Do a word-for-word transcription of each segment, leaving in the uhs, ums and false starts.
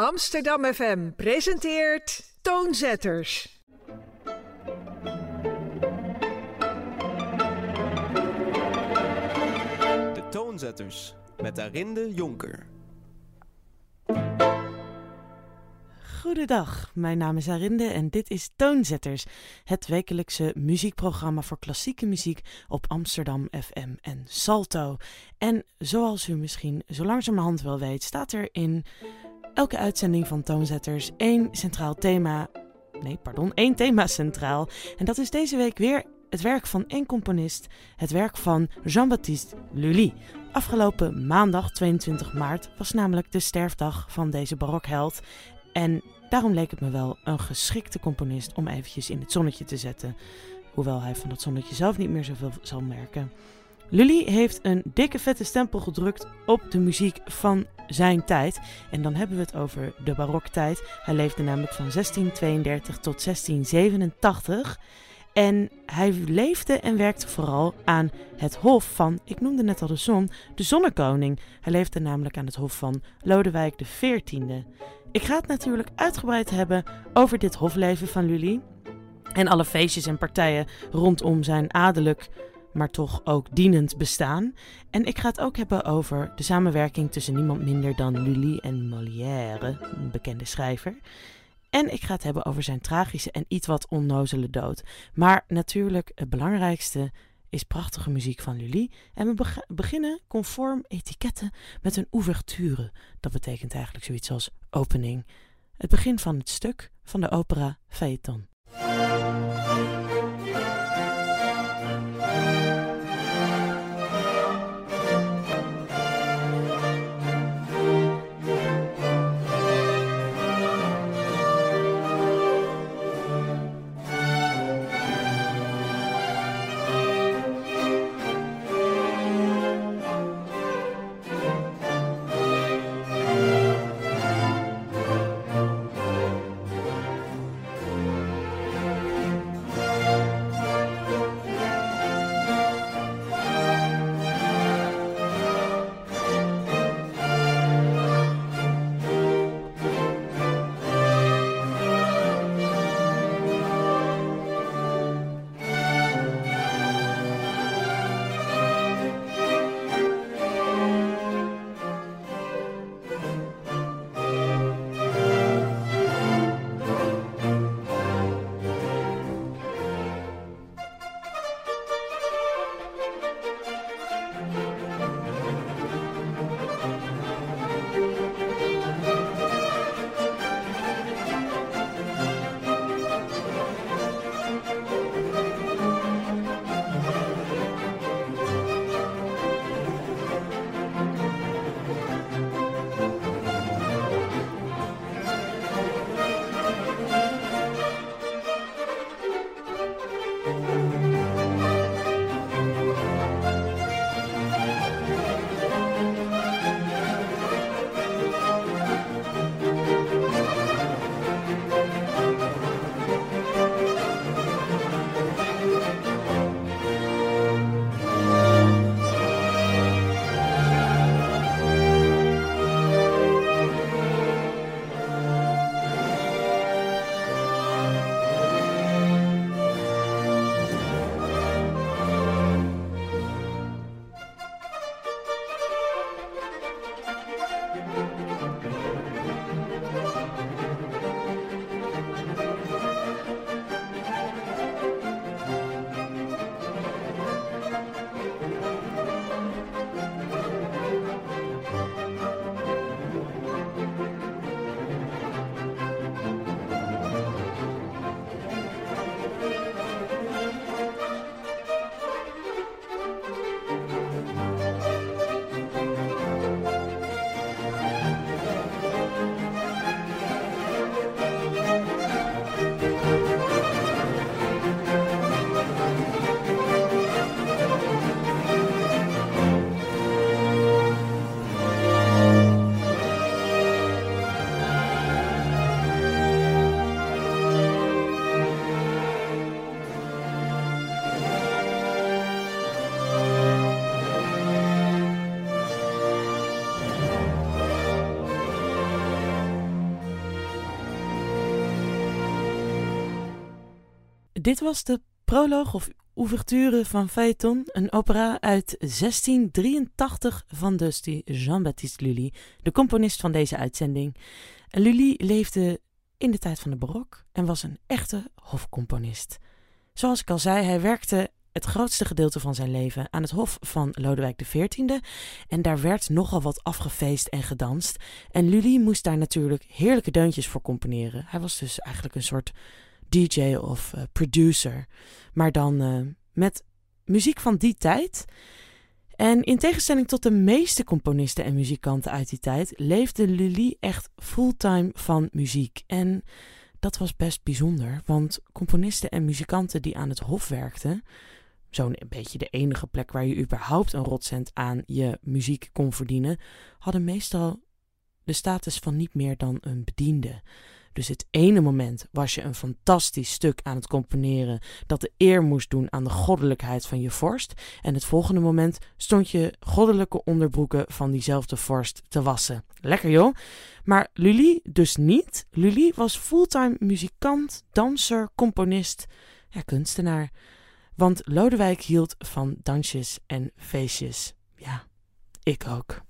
Amsterdam F M presenteert Toonzetters. De Toonzetters met Arinde Jonker. Goedendag, mijn naam is Arinde en dit is Toonzetters, het wekelijkse muziekprogramma voor klassieke muziek op Amsterdam F M en Salto. En zoals u misschien zo langzamerhand wel weet, staat er in elke uitzending van Toonzetters één centraal thema, nee pardon, één thema centraal. En dat is deze week weer het werk van één componist, het werk van Jean-Baptiste Lully. Afgelopen maandag tweeëntwintig maart was namelijk de sterfdag van deze barokheld. En daarom leek het me wel een geschikte componist om eventjes in het zonnetje te zetten. Hoewel hij van dat zonnetje zelf niet meer zoveel zal merken. Lully heeft een dikke vette stempel gedrukt op de muziek van zijn tijd. En dan hebben we het over de baroktijd. Hij leefde namelijk van zestien tweeëndertig tot zestien zevenentachtig. En hij leefde en werkte vooral aan het hof van, ik noemde net al de zon, de zonnekoning. Hij leefde namelijk aan het hof van Lodewijk de veertiende. Ik ga het natuurlijk uitgebreid hebben over dit hofleven van Lully. En alle feestjes en partijen rondom zijn adellijk, maar toch ook dienend bestaan. En ik ga het ook hebben over de samenwerking tussen niemand minder dan Lully en Molière, een bekende schrijver. En ik ga het hebben over zijn tragische en iets wat onnozele dood. Maar natuurlijk het belangrijkste is prachtige muziek van Lully. En we beg- beginnen conform etiketten met een ouverture. Dat betekent eigenlijk zoiets als opening. Het begin van het stuk van de opera Phaéton. dit was de proloog of ouverture van Phaeton, een opera uit zestien drieëntachtig van dus die Jean-Baptiste Lully, de componist van deze uitzending. Lully leefde in de tijd van de barok en was een echte hofcomponist. Zoals ik al zei, hij werkte het grootste gedeelte van zijn leven aan het hof van Lodewijk de veertiende en daar werd nogal wat afgefeest en gedanst. En Lully moest daar natuurlijk heerlijke deuntjes voor componeren. Hij was dus eigenlijk een soort D J of uh, producer, maar dan uh, met muziek van die tijd. En in tegenstelling tot de meeste componisten en muzikanten uit die tijd, leefde Lully echt fulltime van muziek. En dat was best bijzonder, want componisten en muzikanten die aan het hof werkten, zo'n beetje de enige plek waar je überhaupt een rotcent aan je muziek kon verdienen, hadden meestal de status van niet meer dan een bediende. Dus het ene moment was je een fantastisch stuk aan het componeren dat de eer moest doen aan de goddelijkheid van je vorst. En het volgende moment stond je goddelijke onderbroeken van diezelfde vorst te wassen. Lekker joh. Maar Lully dus niet. Lully was fulltime muzikant, danser, componist, ja, kunstenaar. Want Lodewijk hield van dansjes en feestjes. Ja, ik ook.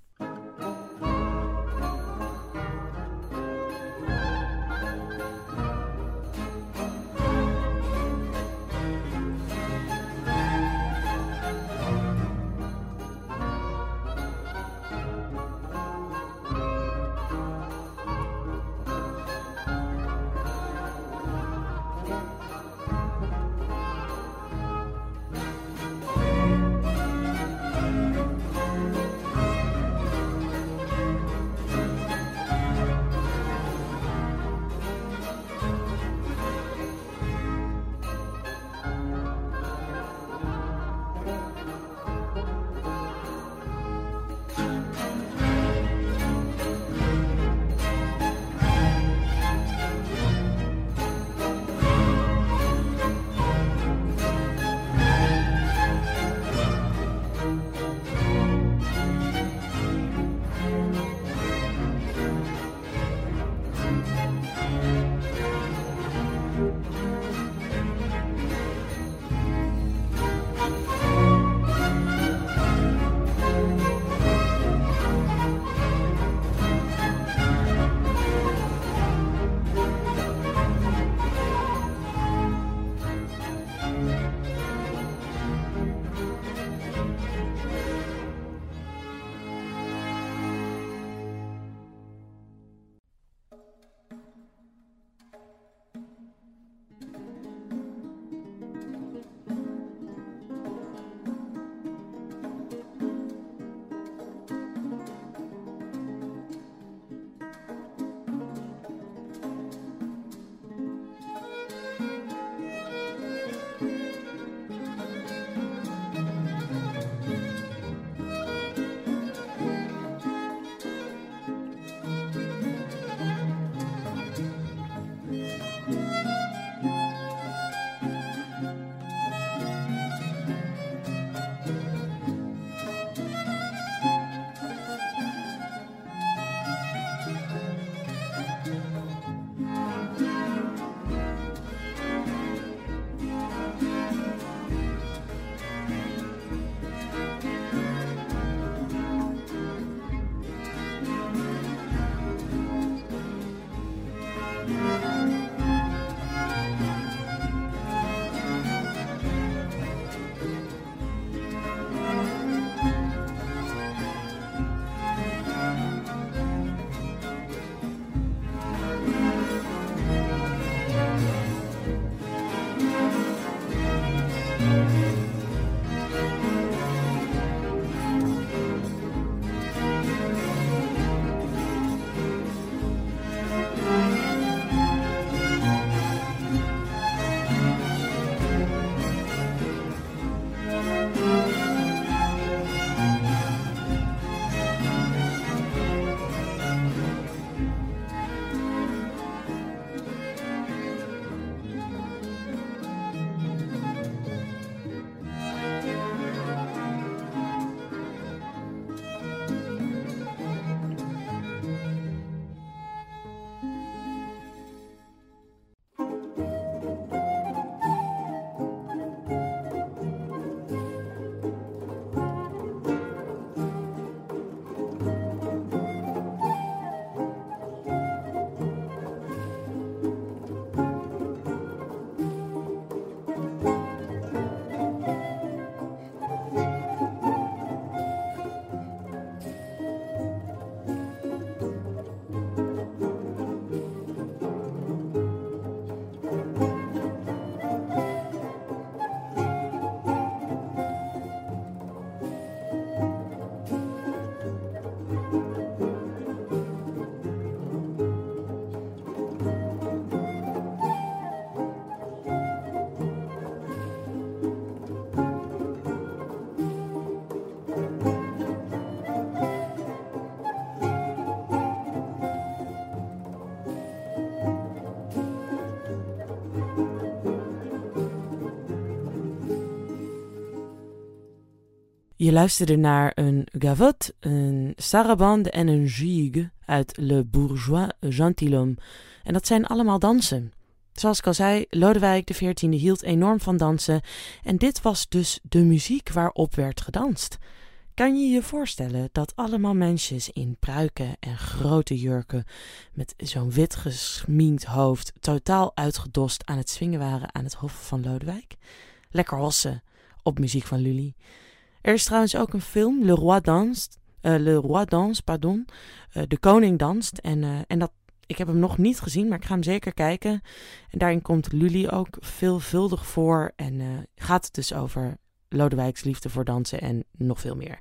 Je luisterde naar een gavotte, een sarabande en een gigue uit Le Bourgeois Gentilhomme. En dat zijn allemaal dansen. Zoals ik al zei, Lodewijk de veertiende hield enorm van dansen. En dit was dus de muziek waarop werd gedanst. Kan je je voorstellen dat allemaal mensjes in pruiken en grote jurken met zo'n wit gesminkt hoofd totaal uitgedost aan het swingen waren aan het hof van Lodewijk? Lekker hossen op muziek van Lully. Er is trouwens ook een film, Le Roi Danst, uh, Le Roi Danse, pardon, uh, De Koning Danst. En, uh, en dat, ik heb hem nog niet gezien, maar ik ga hem zeker kijken. En daarin komt Lully ook veelvuldig voor en uh, gaat het dus over Lodewijks liefde voor dansen en nog veel meer.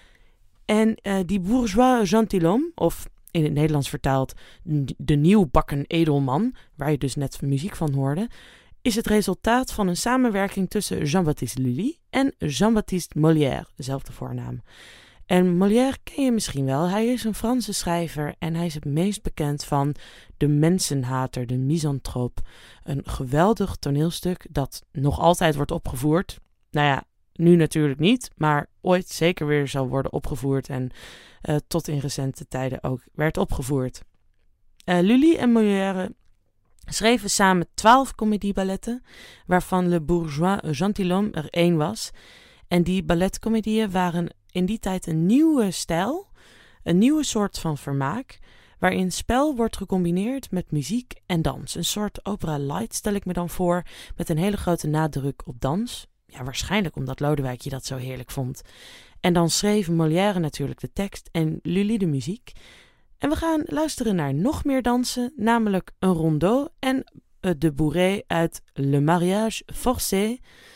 En uh, die Bourgeois Gentilhomme, of in het Nederlands vertaald de nieuwbakken edelman, waar je dus net muziek van hoorde, is het resultaat van een samenwerking tussen Jean-Baptiste Lully en Jean-Baptiste Molière, dezelfde voornaam. En Molière ken je misschien wel. Hij is een Franse schrijver en hij is het meest bekend van De Mensenhater, de Misanthrope. Een geweldig toneelstuk dat nog altijd wordt opgevoerd. Nou ja, nu natuurlijk niet, maar ooit zeker weer zal worden opgevoerd en uh, tot in recente tijden ook werd opgevoerd. Uh, Lully en Molière schreven samen twaalf comédieballetten, waarvan Le Bourgeois Gentilhomme er één was. En die balletcomedieën waren in die tijd een nieuwe stijl, een nieuwe soort van vermaak, waarin spel wordt gecombineerd met muziek en dans. Een soort opera light stel ik me dan voor, met een hele grote nadruk op dans. Ja, waarschijnlijk omdat Lodewijk je dat zo heerlijk vond. En dan schreef Molière natuurlijk de tekst en Lully de muziek. En we gaan luisteren naar nog meer dansen, namelijk een rondeau en de bourrée uit Le Mariage Forcé,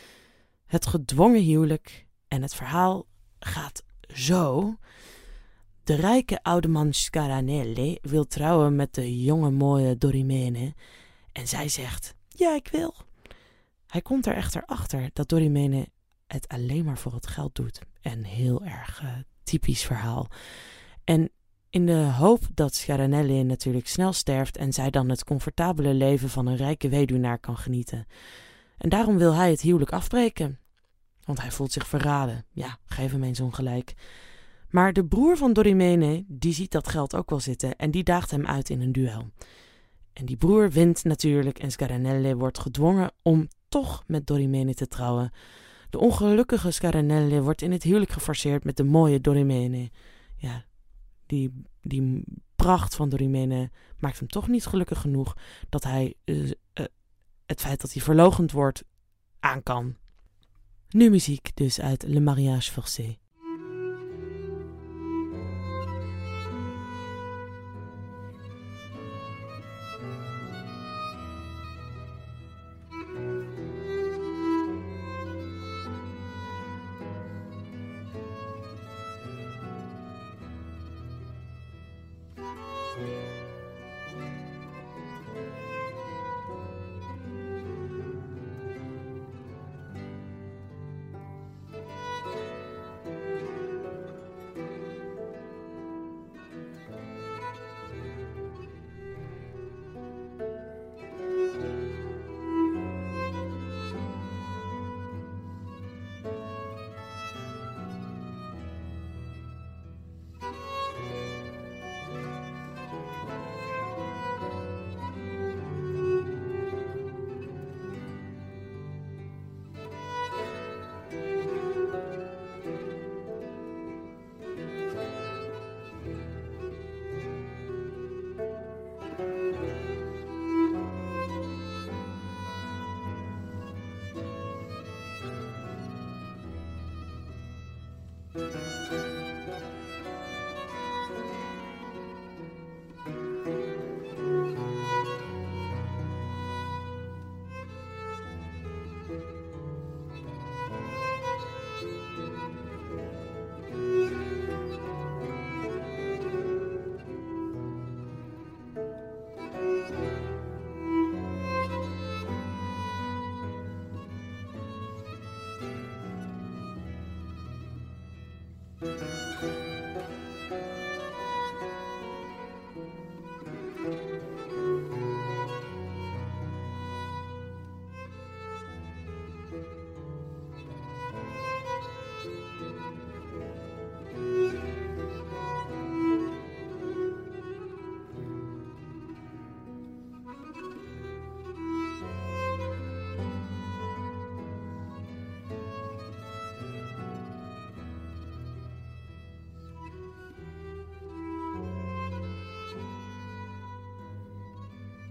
het gedwongen huwelijk. En het verhaal gaat zo. De rijke oude man Scaranelli wil trouwen met de jonge mooie Dorimene en zij zegt, ja, ik wil. Hij komt er echter achter dat Dorimene het alleen maar voor het geld doet. Een heel erg uh, typisch verhaal. En in de hoop dat Scaranelli natuurlijk snel sterft en zij dan het comfortabele leven van een rijke weduwnaar kan genieten. En daarom wil hij het huwelijk afbreken. Want hij voelt zich verraden. Ja, geef hem eens ongelijk. Maar de broer van Dorimene, die ziet dat geld ook wel zitten en die daagt hem uit in een duel. En die broer wint natuurlijk en Scaranelli wordt gedwongen om toch met Dorimene te trouwen. De ongelukkige Scaranelli wordt in het huwelijk geforceerd met de mooie Dorimene. Ja, die, die pracht van Dorimene maakt hem toch niet gelukkig genoeg dat hij uh, uh, het feit dat hij verloochend wordt aan kan. Nu muziek dus uit Le Mariage Forcé.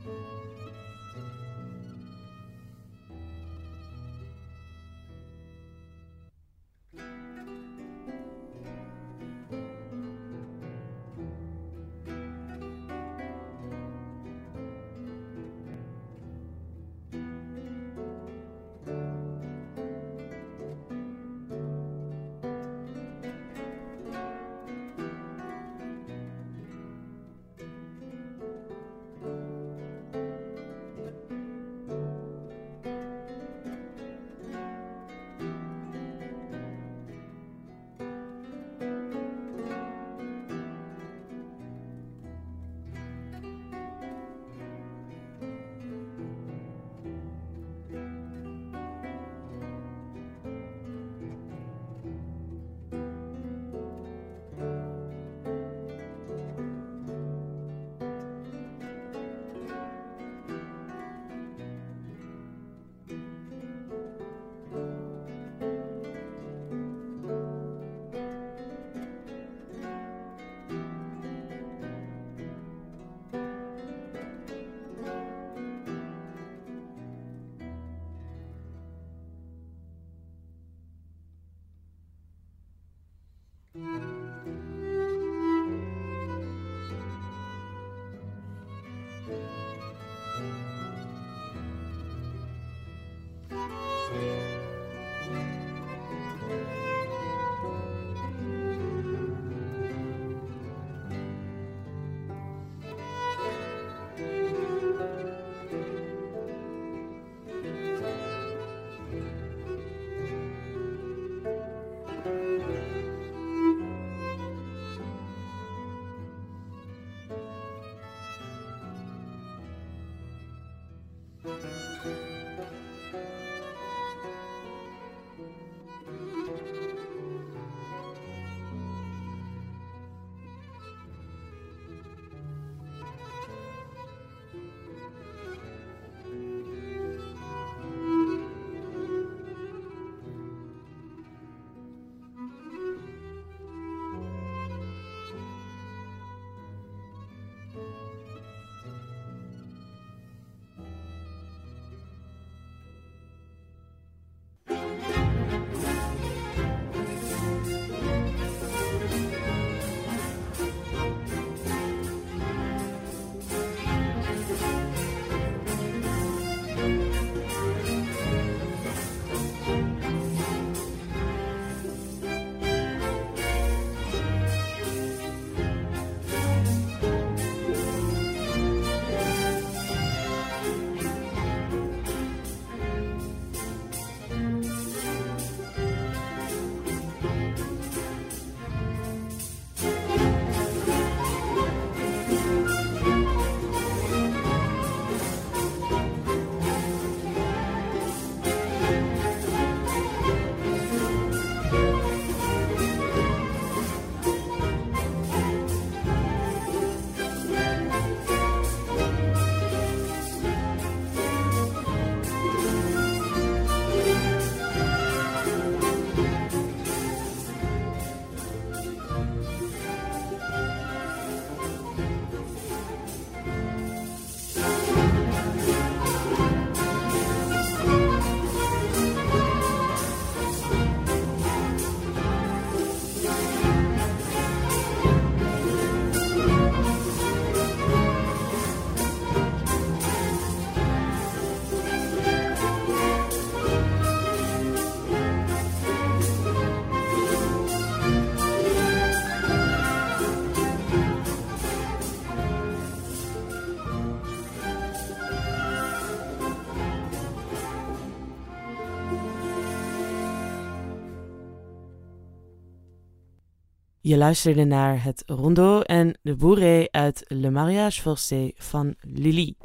Je luisterde naar het Rondeau en de Bourrée uit Le Mariage Forcé van Lully.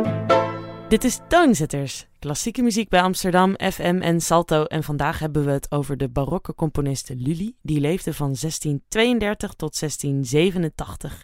Dit is Toonzetters, klassieke muziek bij Amsterdam, F M en Salto. En vandaag hebben we het over de barokke componist Lully. Die leefde van zestien tweeëndertig tot zestien zevenentachtig.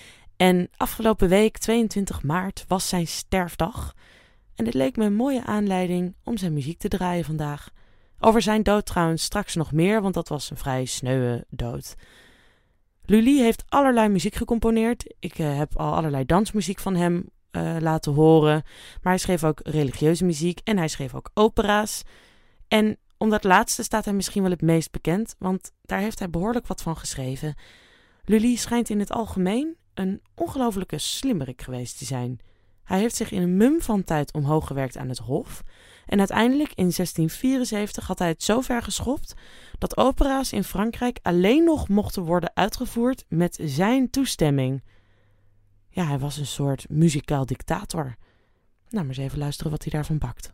En afgelopen week, tweeëntwintig maart, was zijn sterfdag. En dit leek me een mooie aanleiding om zijn muziek te draaien vandaag. Over zijn dood trouwens straks nog meer, want dat was een vrij sneuwe dood. Lully heeft allerlei muziek gecomponeerd. Ik uh, heb al allerlei dansmuziek van hem uh, laten horen. Maar hij schreef ook religieuze muziek en hij schreef ook opera's. En om dat laatste staat hij misschien wel het meest bekend, want daar heeft hij behoorlijk wat van geschreven. Lully schijnt in het algemeen een ongelofelijke slimmerik geweest te zijn. Hij heeft zich in een mum van tijd omhoog gewerkt aan het hof. En uiteindelijk in zestien vierenzeventig had hij het zo ver geschopt dat opera's in Frankrijk alleen nog mochten worden uitgevoerd met zijn toestemming. Ja, hij was een soort muzikaal dictator. Nou, maar eens even luisteren wat hij daarvan bakt.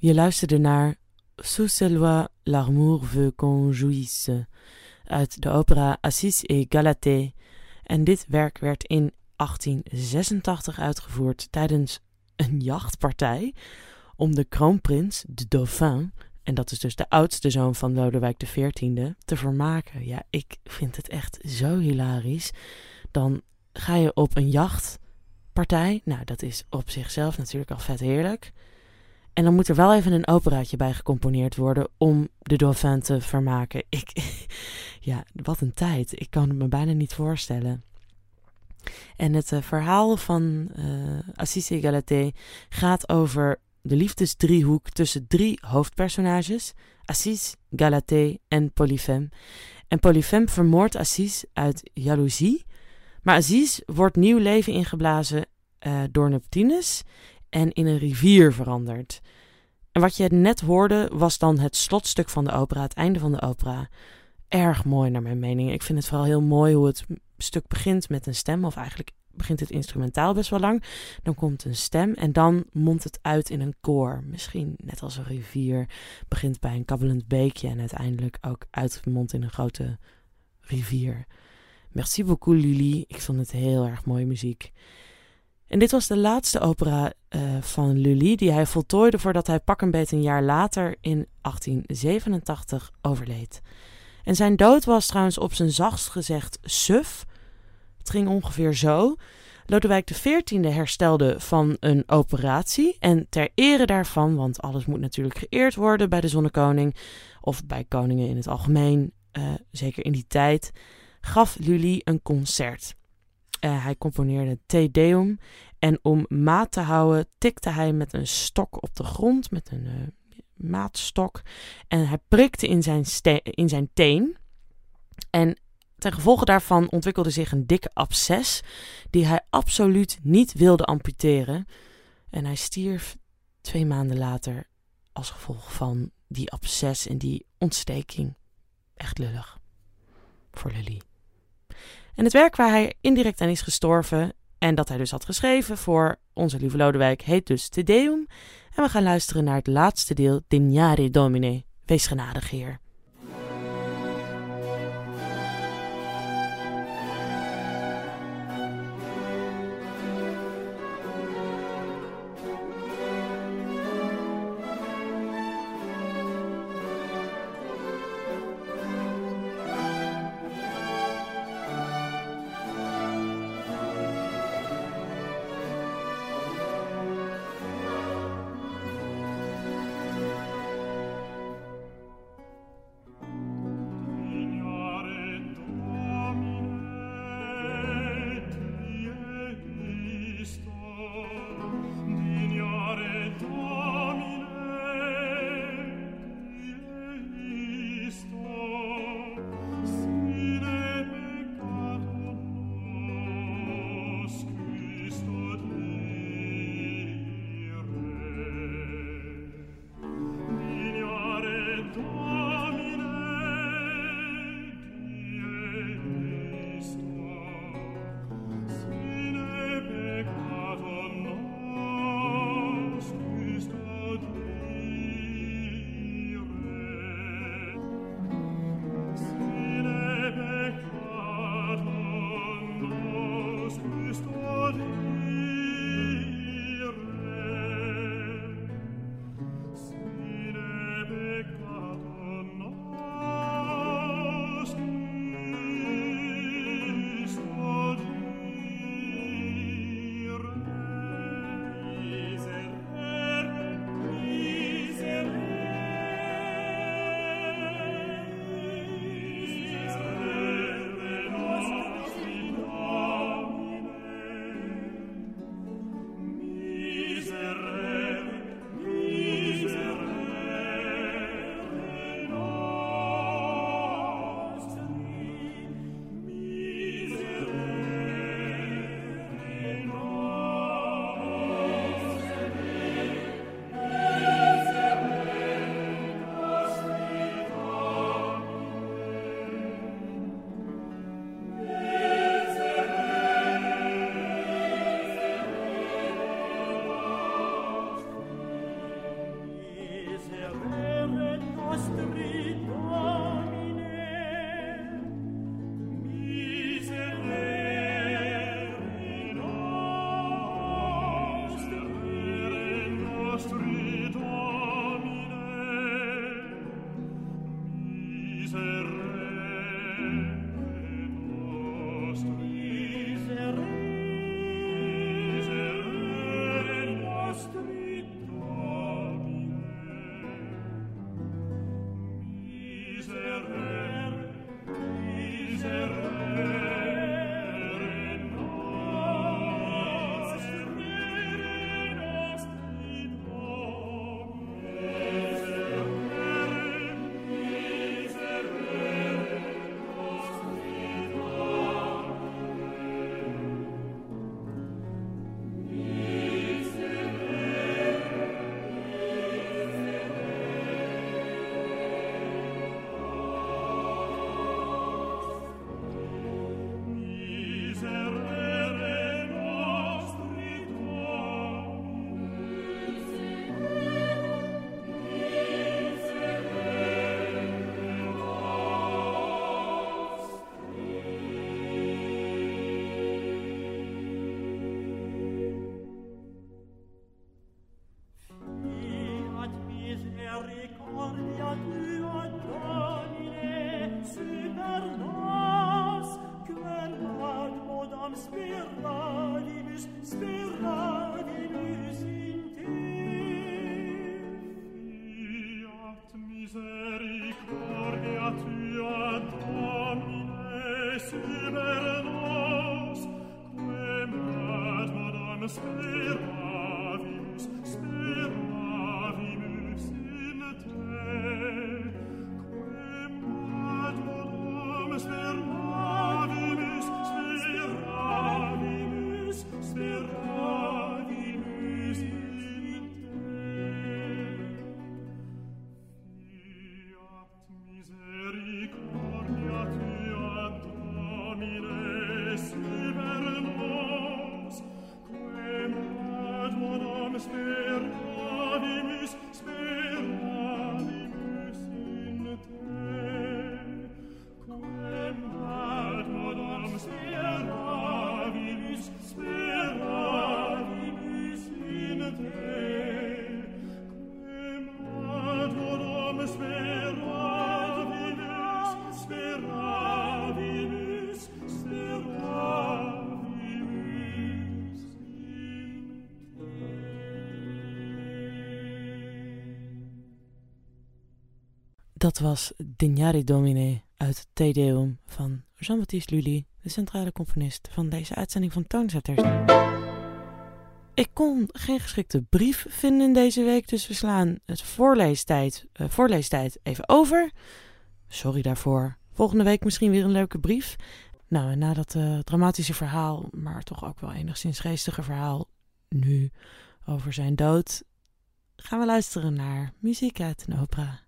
Je luisterde naar Sous ces lois, l'amour veut qu'on jouisse uit de opera Acis et Galatée. En dit werk werd in achttien zesentachtig uitgevoerd tijdens een jachtpartij om de kroonprins, de dauphin, en dat is dus de oudste zoon van Lodewijk de veertiende, te vermaken. Ja, ik vind het echt zo hilarisch. Dan ga je op een jachtpartij. Nou, dat is op zichzelf natuurlijk al vet heerlijk. En dan moet er wel even een operaatje bij gecomponeerd worden om de dauphin te vermaken. Ik, ja, wat een tijd. Ik kan het me bijna niet voorstellen. En het uh, verhaal van uh, Acis et Galatée gaat over de liefdesdriehoek tussen drie hoofdpersonages, Acis, Galatée en Polyphème. En Polyphème vermoordt Acis uit jaloezie, maar Acis wordt nieuw leven ingeblazen uh, door Neptunus en in een rivier veranderd. En wat je net hoorde was dan het slotstuk van de opera, het einde van de opera. Erg mooi naar mijn mening. Ik vind het vooral heel mooi hoe het stuk begint met een stem, of eigenlijk begint het instrumentaal best wel lang. Dan komt een stem en dan mondt het uit in een koor. Misschien net als een rivier. Begint bij een kabbelend beekje en uiteindelijk ook uitmondt in een grote rivier. Merci beaucoup Lully. Ik vond het heel erg mooie muziek. En dit was de laatste opera uh, van Lully die hij voltooide voordat hij pak een beet een jaar later in achttien zevenentachtig overleed. En zijn dood was trouwens op zijn zachtst gezegd suf. Het ging ongeveer zo. Lodewijk de veertiende herstelde van een operatie en ter ere daarvan, want alles moet natuurlijk geëerd worden bij de zonnekoning of bij koningen in het algemeen, uh, zeker in die tijd, gaf Lully een concert. Uh, hij componeerde Te Deum en om maat te houden tikte hij met een stok op de grond, met een uh, maatstok. En hij prikte in zijn, ste- in zijn teen. En ten gevolge daarvan ontwikkelde zich een dikke absces die hij absoluut niet wilde amputeren. En hij stierf twee maanden later als gevolg van die absces en die ontsteking. Echt lullig voor Lully. En het werk waar hij indirect aan is gestorven en dat hij dus had geschreven voor onze lieve Lodewijk heet dus Te Deum. En we gaan luisteren naar het laatste deel, Dignare Domine, wees genadig Heer. Dat was Dignare Domine uit het Te Deum van Jean-Baptiste Lully, de centrale componist van deze uitzending van Toonzetters. Ik kon geen geschikte brief vinden deze week, dus we slaan het voorleestijd, uh, voorleestijd even over. Sorry daarvoor. Volgende week misschien weer een leuke brief. Nou, en na dat uh, dramatische verhaal, maar toch ook wel enigszins geestige verhaal nu over zijn dood, gaan we luisteren naar muziek uit een opera.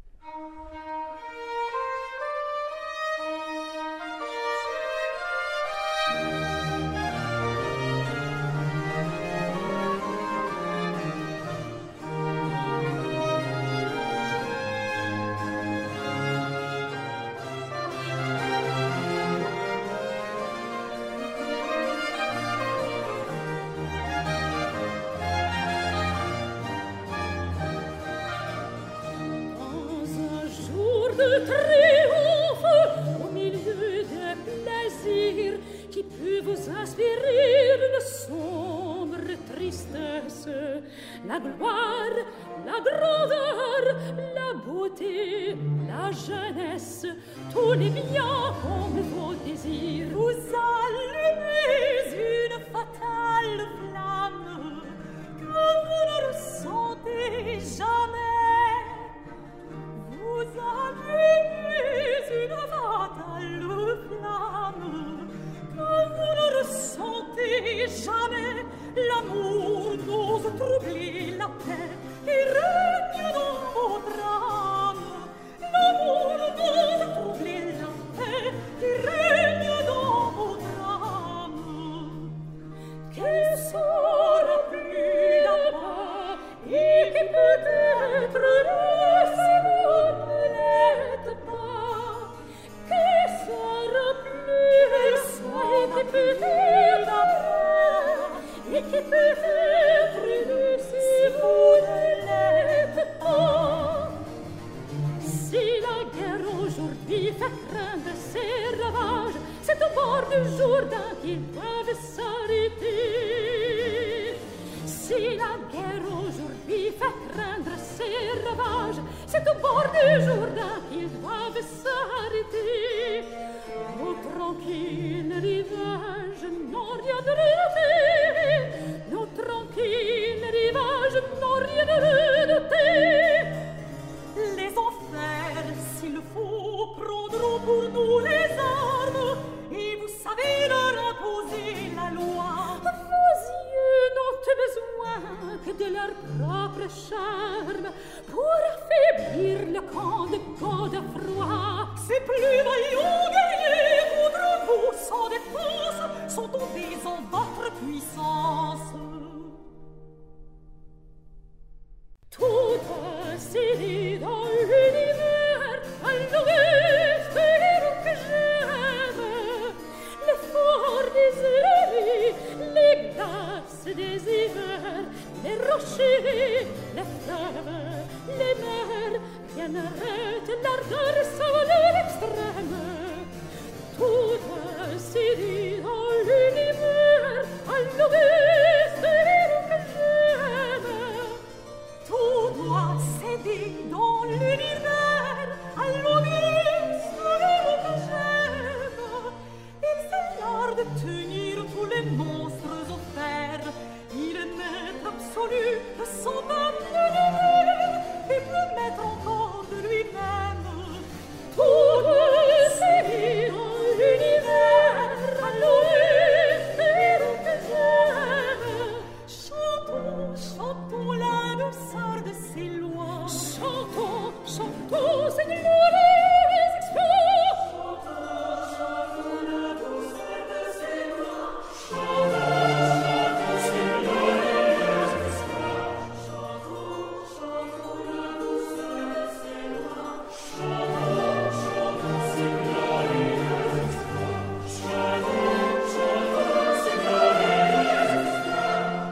La gloire, la grandeur, la beauté, la jeunesse, tous les biens comme vos désirs. Vous allumez une fatale flamme que vous ne ressentez jamais. Vous allumez une fatale flamme que vous ne ressentez jamais. L'amour n'ose troubler la paix qui règne dans votre âme. L'amour n'ose troubler la paix qui règne dans votre âme. Quelle sera plus là-bas et qui peut être aujourd'hui fait craindre ces ravages. C'est au bord du Jourdain qu'ils doivent s'arrêter. Si la guerre aujourd'hui fait craindre ces ravages, c'est au bord du Jourdain qu'ils doivent s'arrêter. Nos tranquilles rivages n'ont rien de redouté. Nos tranquilles rivages n'ont rien de redouté. Les enfers, s'il faut, prendront pour nous les armes, et vous savez leur imposer la loi. Vos yeux n'ont besoin que de leur propre charme pour affaiblir le camp de Godefroy. Ces plus vaillants guerriers contre vous sans défense sont tombés en votre puissance. Tout ainsi dans l'univers, à l'ouest et que j'aime, l'effort des ennemis, les glaces des hivers, les rochers, les fleuves, les mers, rien n'arrête l'ardeur sans l'extrême. Tout ainsi dans l'univers, à l'ouest et que j'aime. Tout doit céder dans l'univers à l'auguste héros que j'aime. Il fait l'art de tenir tous les monstres offerts. Il est maître absolu de son âme de l'univers et peut mettre encore de lui-même. Tout doit céder dans l'univers à l'auguste héros que j'aime. Chantons, chantons la douceur de ces lois. Chantons, chantons ces glorieux exploits. Chantons, chantons la douceur de ces lois. Chantons, chantons ces glorieux exploits. Chantons, chantons la douceur de ces lois. Chantons, chantons ces glorieux exploits. Chantons, chantons ces glorieux exploits.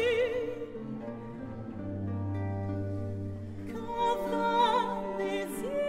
Des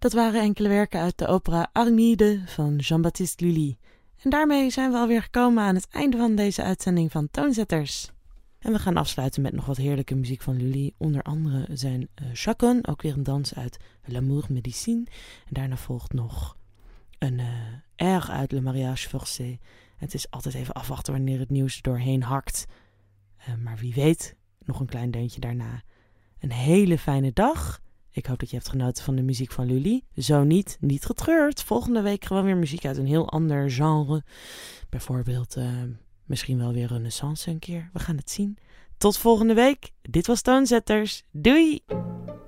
Dat waren enkele werken uit de opera Armide van Jean-Baptiste Lully. En daarmee zijn we alweer gekomen aan het einde van deze uitzending van Toonzetters. En we gaan afsluiten met nog wat heerlijke muziek van Lully. Onder andere zijn uh, Chaconne, ook weer een dans uit L'Amour Médecine. En daarna volgt nog een uh, air uit Le Mariage Forcé. Het is altijd even afwachten wanneer het nieuws er doorheen hakt. Uh, maar wie weet, nog een klein deuntje daarna. Een hele fijne dag. Ik hoop dat je hebt genoten van de muziek van Lully. Zo niet, niet getreurd. Volgende week gewoon weer muziek uit een heel ander genre. Bijvoorbeeld uh, misschien wel weer Renaissance een keer. We gaan het zien. Tot volgende week. Dit was Toonzetters. Doei!